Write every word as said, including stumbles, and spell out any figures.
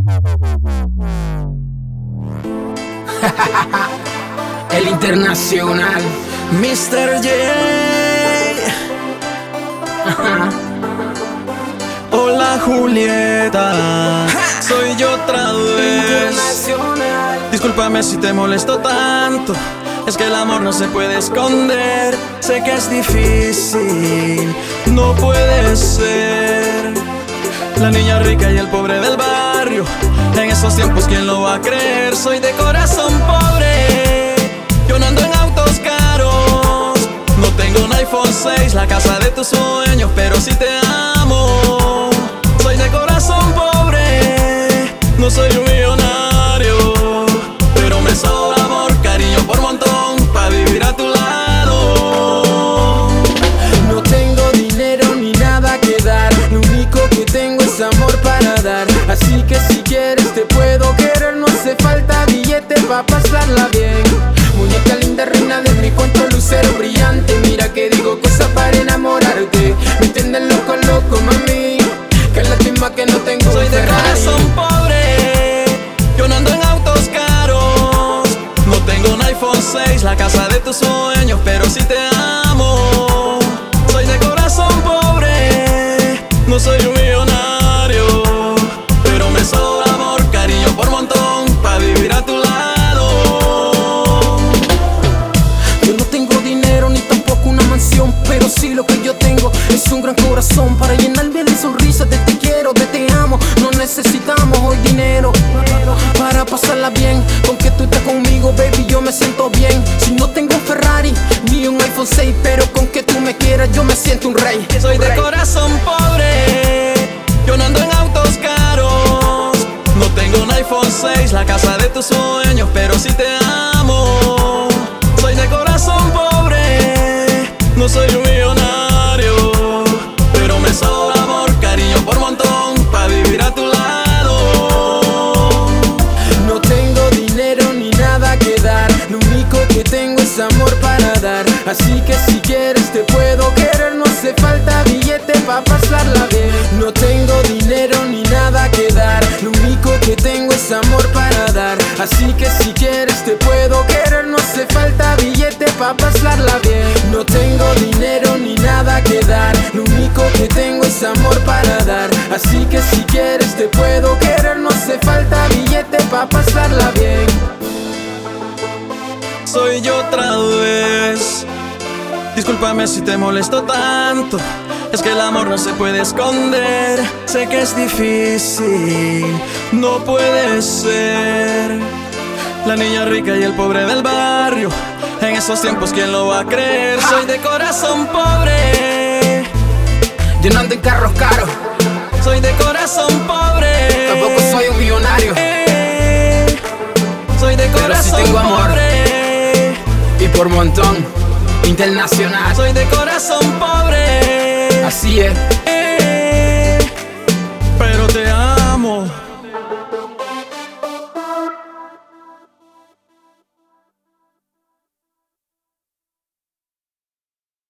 El internacional mister J. Hola Julieta, soy yo otra vez. Discúlpame si te molesto tanto, es que el amor no se puede esconder. Sé que es difícil, no puede ser. La niña rica y el pobre del barrio, en esos tiempos ¿quién lo va a creer? Soy de corazón pobre, yo no ando en autos caros. No tengo un iPhone seis, la casa de tus sueños, pero sí te amo. Soy de corazón pobre, no soy un millonario, pero me sobra amor, cariño por montón, pa' vivir a tu lado. No tengo dinero ni nada que dar, lo único que tengo es amor para dar. Así que si quieres te puedo querer, no hace falta billete pa' pasarla bien. Muñeca linda, reina de mi cuento, lucero brillante. Mira que digo cosas para enamorarte. Me entienden loco, loco, mami, que lástima que no tengo. Soy de corazón pobre, yo no ando en autos caros. No tengo un iPhone seis, la casa de tus sueños, pero sí te amo. Soy de corazón pobre, no soy un millonario, pero me sobra amor, cariño por montón, pa' vivir a tu lado. Yo no tengo dinero ni tampoco una mansión, pero sí lo que yo tengo es un gran corazón para llenarme de sonrisas, de te quiero, de te amo. No necesitamos hoy dinero para pasarla bien. Con que tú estés conmigo, baby, yo me siento bien. Si no tengo un Ferrari ni un iPhone seis, pero con que tú me quieras yo me siento un rey. Soy de corazón pobre, yo no ando en autos caros. No tengo un iPhone seis, la casa de tus sueños, pero sí te amo. Soy de corazón pobre, no soy un millonario, pero me sobra amor, cariño por montón, pa' vivir a tu lado. No tengo dinero ni nada que dar, lo único que tengo es amor para dar. Así que si quieres te puedo querer, no hace falta billete pa' pasarla bien. No tengo dinero ni nada que dar, lo único que tengo es amor para dar. Así que si quieres te puedo querer, no hace falta billete pa' pasarla bien. No tengo dinero ni nada que dar, lo único que tengo es amor para dar. Así que si quieres te puedo querer, no hace falta billete pa' pasarla bien. Soy yo otra vez. Discúlpame si te molesto tanto, es que el amor no se puede esconder. Sé que es difícil, no puede ser. La niña rica y el pobre del barrio, en esos tiempos ¿quién lo va a creer? Soy de corazón pobre, Yo no ando en carros caros, soy de corazón pobre, tampoco soy un millonario, eh, soy de pero sí corazón tengo amor, pobre, y por montón, internacional. soy de corazón pobre, Así es. eh, pero te amo.